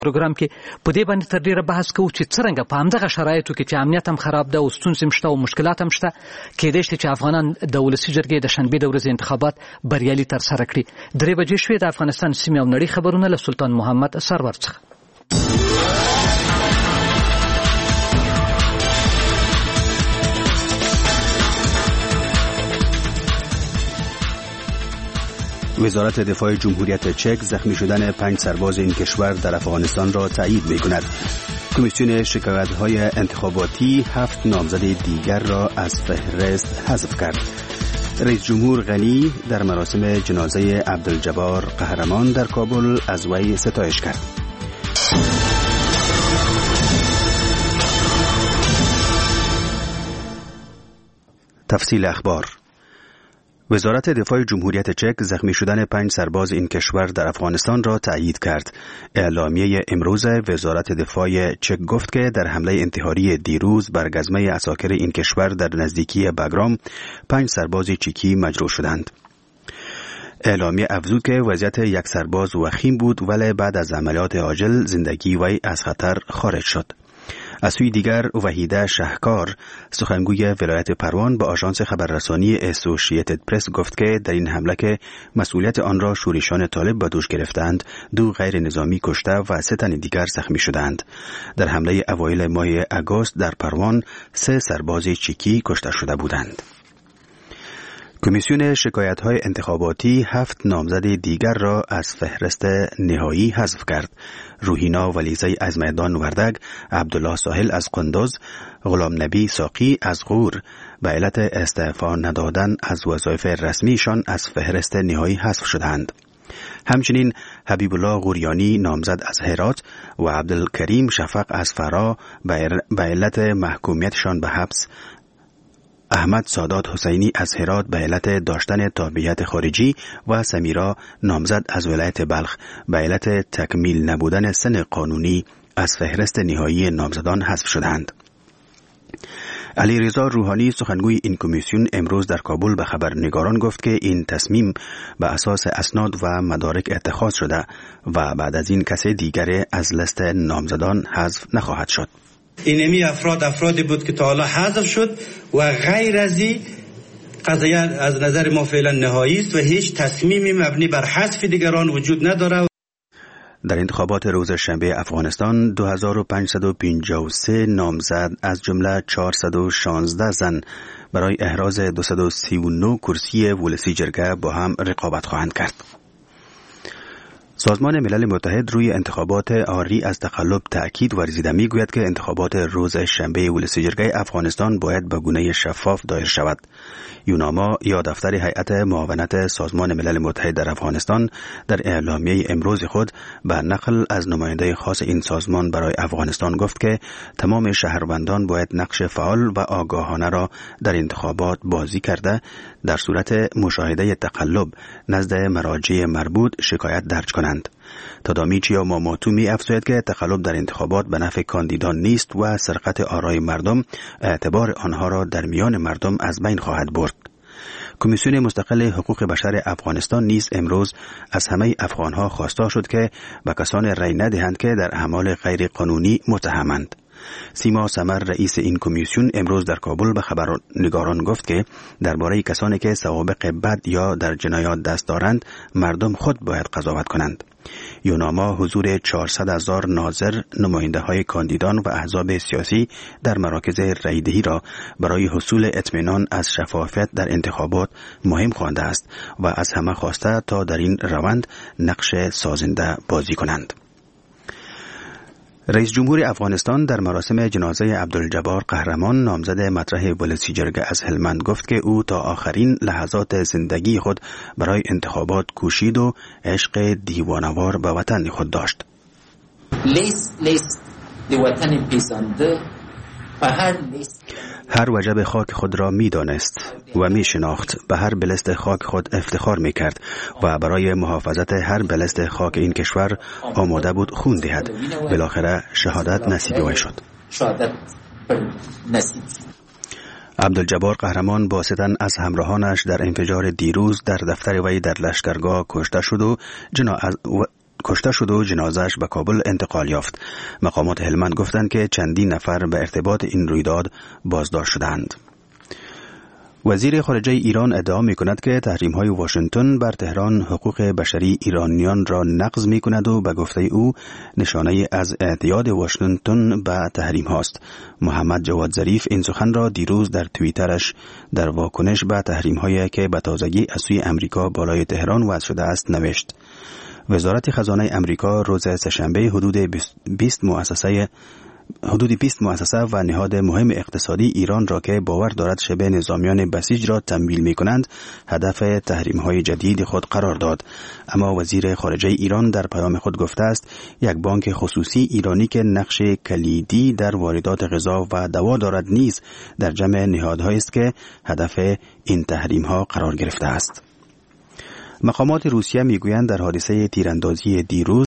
پروګرام کې په دې باندې تر ډیره بحث کوو چې څرنګه په همدغه شرایطو کې چې امنیت هم خراب ده او ستونزې هم شته او مشکلات هم شته کېدای شي چې افغانان د ولسي جرګې د شنبې د ورځې انتخابات بریالي ترسره کړي. 3 بجې شوې د افغانستان سیمې او نړۍ خبرونه له سلطان محمد سرور څخه. وزارت دفاع جمهوریت چک زخمی شدن 5 سرباز این کشور در افغانستان را تایید می‌کند. کمیسیون شکایت‌های انتخاباتی 7 نامزد دیگر را از فهرست حذف کرد. رئیس جمهور غنی در مراسم جنازه عبدالجبار قهرمان در کابل از وی ستایش کرد. تفصیل اخبار. وزارت دفاع جمهوریت چک زخمی شدن 5 سرباز این کشور در افغانستان را تایید کرد. اعلامیه امروز وزارت دفاع چک گفت که در حمله انتحاری دیروز بر گزمه عساکر این کشور در نزدیکی بگرام 5 سرباز چیکی مجروح شدند. اعلامیه افزود که وضعیت یک سرباز وخیم بود ولی بعد از عملیات عاجل زندگی وی از خطر خارج شد. از سوی دیگر وحیده شهکار سخنگوی ولایت پروان به آژانس خبررسانی اسوسییتد پرس گفت که در این حمله که مسئولیت آن را شورشیان طالب به دوش گرفتند 2 غیر نظامی کشته و 3 تن دیگر زخمی شدند. در حمله اوایل ماه آگوست در پروان 3 سرباز چیکی کشته شده بودند. کمیسیون شکایت‌های انتخاباتی 7 نامزد دیگر را از فهرست نهایی حذف کرد. روحینا ولیزی از میدان وردگ، عبدالله ساحل از قندوز، غلام نبی ساقی از غور به علت استعفا ندادن از وظایف رسمیشان از فهرست نهایی حذف شدند. همچنین حبیب الله غوریانی نامزد از هرات و عبدالکریم شفق از فرا به علت محکومیتشان به حبس، احمد سادات حسینی از هرات به علت داشتن تابعیت خارجی و سمیرا نامزد از ولایت بلخ به علت تکمیل نبودن سن قانونی از فهرست نهایی نامزدان حذف شدند. علی رضا روحانی سخنگوی این کمیسیون امروز در کابل به خبرنگاران گفت که این تصمیم به اساس اسناد و مدارک اتخاذ شده و بعد از این کسی دیگر از لیست نامزدان حذف نخواهد شد. اینمی افرادی بود که تا حالا حذف شد و غیر از این قضیه از نظر ما فعلا نهایی است و هیچ تصمیمی مبنی بر حذف دیگران وجود ندارد. در انتخابات روز شنبه افغانستان 2553 نامزد از جمله 416 زن برای احراز 239 کرسی ولسی جرگه با هم رقابت خواهند کرد. سازمان ملل متحد روی انتخابات عاری از تقلب تأکید ورزیده می‌گوید که انتخابات روز شنبه ولسی جرگه افغانستان باید به گونه شفاف دایر شود. یوناما یا دفتر هیئت معاونت سازمان ملل متحد در افغانستان در اعلامیه امروز خود به نقل از نماینده خاص این سازمان برای افغانستان گفت که تمام شهروندان باید نقش فعال و آگاهانه را در انتخابات بازی کرده در صورت مشاهده تقلب نزد مراجع مربوط شکایت درج کنند. تدامیچیا ماماتو می افزاید که تقلب در انتخابات به نفع کاندیدان نیست و سرقت آرای مردم اعتبار آنها را در میان مردم از بین خواهد برد. کمیسیون مستقل حقوق بشر افغانستان نیز امروز از همه افغانها خواستار شد که به کسان رأی ندهند که در اعمال غیر قانونی متهمند. سیما سمر رئیس این کمیسیون امروز در کابل به خبرنگاران گفت که درباره کسانی که سوابق بد یا در جنایات دست دارند مردم خود باید قضاوت کنند. یوناما حضور 400,000 ناظر نماینده های کاندیدان و احزاب سیاسی در مراکز رایدهی را برای حصول اطمینان از شفافیت در انتخابات مهم خوانده است و از همه خواسته تا در این روند نقش سازنده بازی کنند. رئیس جمهور افغانستان در مراسم جنازه عبدالجبار قهرمان نامزد مطرح ولسی جرگه از هلمند گفت که او تا آخرین لحظات زندگی خود برای انتخابات کوشید و عشق دیوانوار به وطن خود داشت. وطن پیسانده هر وجب خاک خود را می دانست و می شناخت، به هر بلست خاک خود افتخار می کرد و برای محافظت هر بلست خاک این کشور آماده بود خون دهد. بالاخره شهادت نصیب وی شد. عبدالجبار قهرمان با 3 تن از همراهانش در انفجار دیروز در دفتر وی در لشکرگاه کشته شد و کشته شد و جنازه‌اش به کابل انتقال یافت. مقامات هلمند گفتند که چندین نفر به ارتباط این رویداد بازداشت شدند. وزیر خارجه ایران ادعا می‌کند که تحریم‌های واشنگتن بر تهران حقوق بشری ایرانیان را نقض می‌کند و به گفته او نشانه از اعتیاد واشنگتن به تحریم هاست. محمد جواد ظریف این سخن را دیروز در توییترش در واکنش به تحریم‌هایی که به تازگی از سوی امریکا بالای تهران وضع شده است نوشت. وزارت خزانه امریکا روز سه‌شنبه حدود 20 مؤسسه و نهاد مهم اقتصادی ایران را که باور دارد شبه نظامیان بسیج را تمویل می کنند هدف تحریم‌های جدید خود قرار داد. اما وزیر خارجه ایران در پیام خود گفته است یک بانک خصوصی ایرانی که نقش کلیدی در واردات غذا و دوا دارد نیز در جمع نهادهایی است که هدف این تحریم‌ها قرار گرفته است. مقامات روسیه میگویند در حادثه تیراندازی دیروز